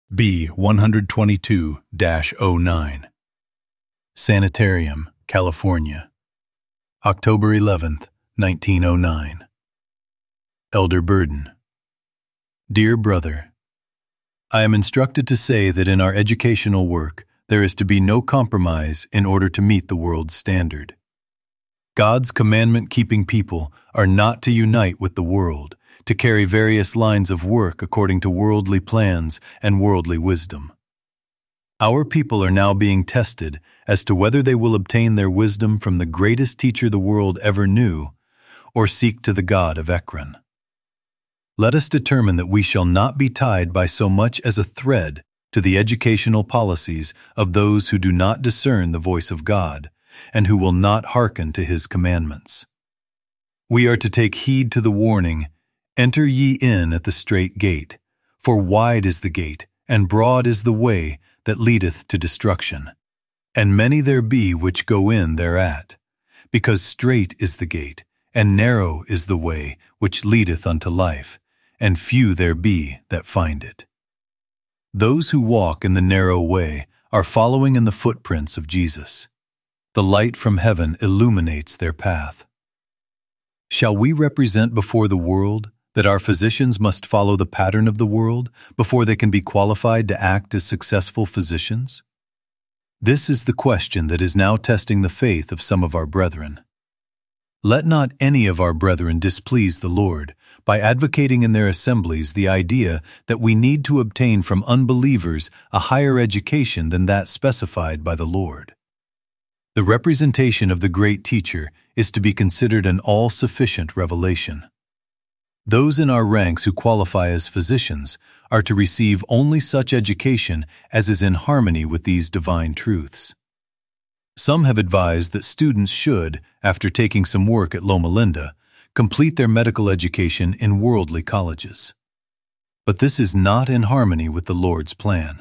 B-122-09. Sanitarium, California, October 11th, 1909. Elder Burden. Dear Brother, I am instructed to say that in our educational work there is to be no compromise in order to meet the world's standard. God's commandment-keeping people are not to unite with the world, to carry various lines of work according to worldly plans and worldly wisdom. Our people are now being tested as to whether they will obtain their wisdom from the greatest teacher the world ever knew, or seek to the God of Ekron. Let us determine that we shall not be tied by so much as a thread to the educational policies of those who do not discern the voice of God, and who will not hearken to His commandments. We are to take heed to the warning, "Enter ye in at the strait gate, for wide is the gate, and broad is the way that leadeth to destruction, and many there be which go in thereat. Because strait is the gate, and narrow is the way which leadeth unto life, and few there be that find it." Those who walk in the narrow way are following in the footprints of Jesus. The light from heaven illuminates their path. Shall we represent before the world that our physicians must follow the pattern of the world before they can be qualified to act as successful physicians? This is the question that is now testing the faith of some of our brethren. Let not any of our brethren displease the Lord by advocating in their assemblies the idea that we need to obtain from unbelievers a higher education than that specified by the Lord. The representation of the great teacher is to be considered an all-sufficient revelation. Those in our ranks who qualify as physicians are to receive only such education as is in harmony with these divine truths. Some have advised that students should, after taking some work at Loma Linda, complete their medical education in worldly colleges. But this is not in harmony with the Lord's plan.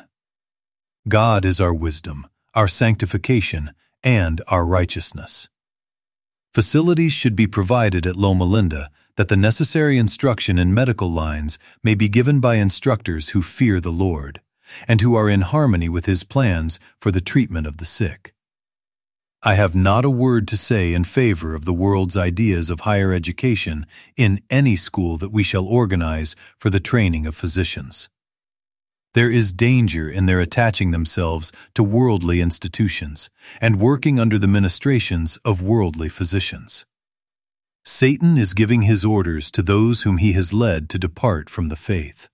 God is our wisdom, our sanctification, and our righteousness. Facilities should be provided at Loma Linda that the necessary instruction in medical lines may be given by instructors who fear the Lord, and who are in harmony with His plans for the treatment of the sick. I have not a word to say in favor of the world's ideas of higher education in any school that we shall organize for the training of physicians. There is danger in their attaching themselves to worldly institutions and working under the ministrations of worldly physicians. Satan is giving his orders to those whom he has led to depart from the faith.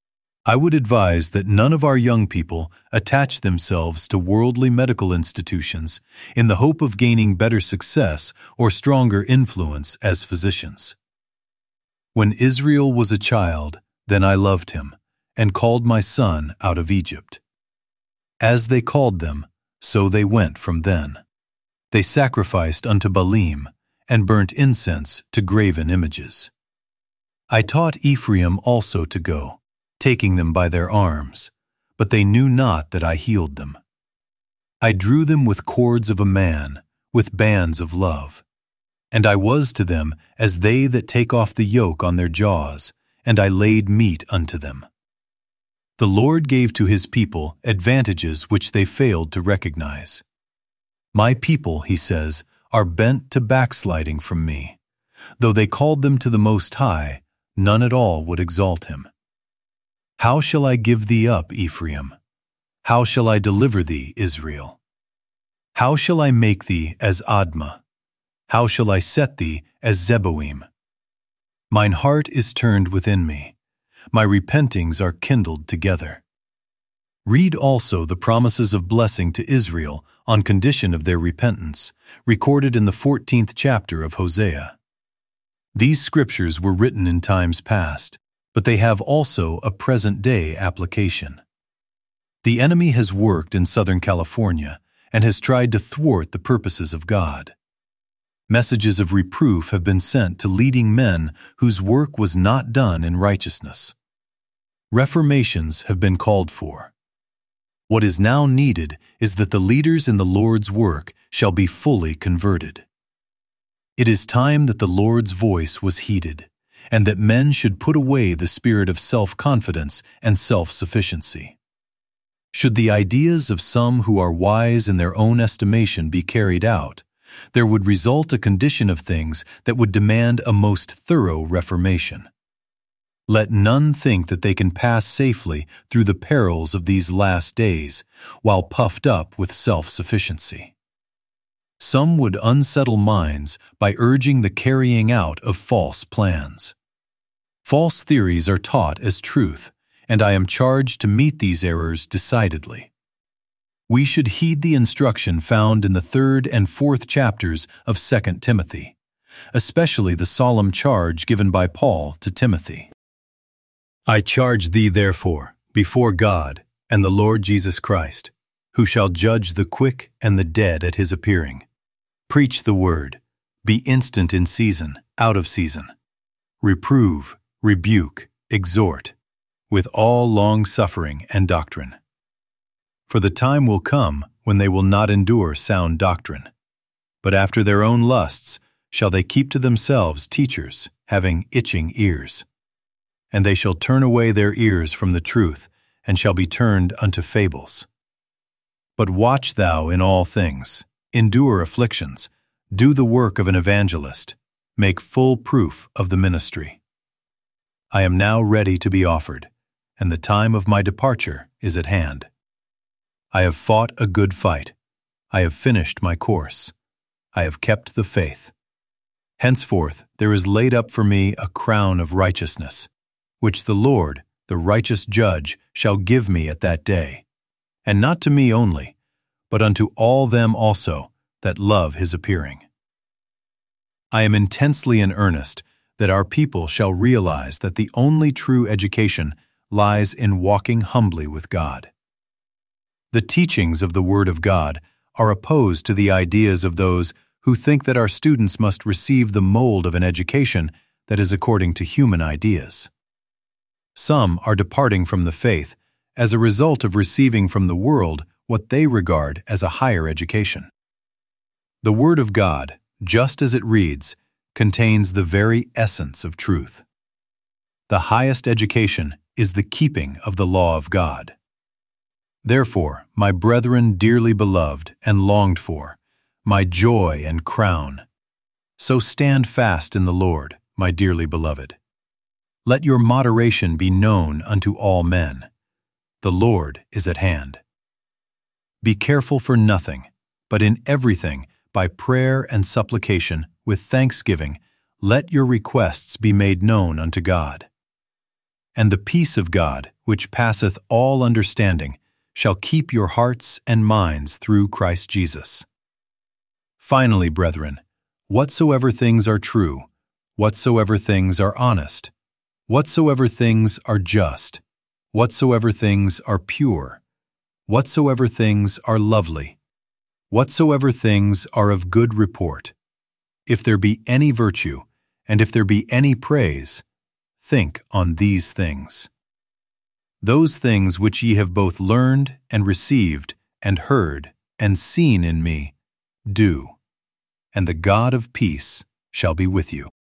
I would advise that none of our young people attach themselves to worldly medical institutions in the hope of gaining better success or stronger influence as physicians. When Israel was a child, then I loved him, and called my son out of Egypt. As they called them, so they went from then. They sacrificed unto Baalim, and burnt incense to graven images. I taught Ephraim also to go, taking them by their arms, but they knew not that I healed them. I drew them with cords of a man, with bands of love. And I was to them as they that take off the yoke on their jaws, and I laid meat unto them. The Lord gave to His people advantages which they failed to recognize. My people, He says, are bent to backsliding from me. Though they called them to the Most High, none at all would exalt Him. How shall I give thee up, Ephraim? How shall I deliver thee, Israel? How shall I make thee as Admah? How shall I set thee as Zeboim? Mine heart is turned within me. My repentings are kindled together. Read also the promises of blessing to Israel on condition of their repentance, recorded in the 14th chapter of Hosea. These scriptures were written in times past, but they have also a present-day application. The enemy has worked in Southern California and has tried to thwart the purposes of God. Messages of reproof have been sent to leading men whose work was not done in righteousness. Reformations have been called for. What is now needed is that the leaders in the Lord's work shall be fully converted. It is time that the Lord's voice was heeded, and that men should put away the spirit of self-confidence and self-sufficiency. Should the ideas of some who are wise in their own estimation be carried out, there would result a condition of things that would demand a most thorough reformation. Let none think that they can pass safely through the perils of these last days while puffed up with self-sufficiency. Some would unsettle minds by urging the carrying out of false plans. False theories are taught as truth, and I am charged to meet these errors decidedly. We should heed the instruction found in the 3rd and 4th chapters of 2 Timothy, especially the solemn charge given by Paul to Timothy. I charge thee therefore before God and the Lord Jesus Christ, who shall judge the quick and the dead at his appearing. Preach the word, be instant in season, out of season. Reprove, rebuke, exhort, with all long-suffering and doctrine. For the time will come when they will not endure sound doctrine, but after their own lusts shall they keep to themselves teachers, having itching ears. And they shall turn away their ears from the truth, and shall be turned unto fables. But watch thou in all things, endure afflictions, do the work of an evangelist, make full proof of the ministry. I am now ready to be offered, and the time of my departure is at hand. I have fought a good fight. I have finished my course. I have kept the faith. Henceforth there is laid up for me a crown of righteousness, which the Lord, the righteous judge, shall give me at that day, and not to me only, but unto all them also that love his appearing. I am intensely in earnest that our people shall realize that the only true education lies in walking humbly with God. The teachings of the Word of God are opposed to the ideas of those who think that our students must receive the mold of an education that is according to human ideas. Some are departing from the faith as a result of receiving from the world what they regard as a higher education. The Word of God, just as it reads, contains the very essence of truth. The highest education is the keeping of the law of God. Therefore, my brethren dearly beloved and longed for, my joy and crown, so stand fast in the Lord, my dearly beloved. Let your moderation be known unto all men. The Lord is at hand. Be careful for nothing, but in everything, by prayer and supplication, with thanksgiving, let your requests be made known unto God. And the peace of God, which passeth all understanding, shall keep your hearts and minds through Christ Jesus. Finally, brethren, whatsoever things are true, whatsoever things are honest, whatsoever things are just, whatsoever things are pure, whatsoever things are lovely, whatsoever things are of good report, if there be any virtue, and if there be any praise, think on these things. Those things which ye have both learned and received and heard and seen in me, do, and the God of peace shall be with you.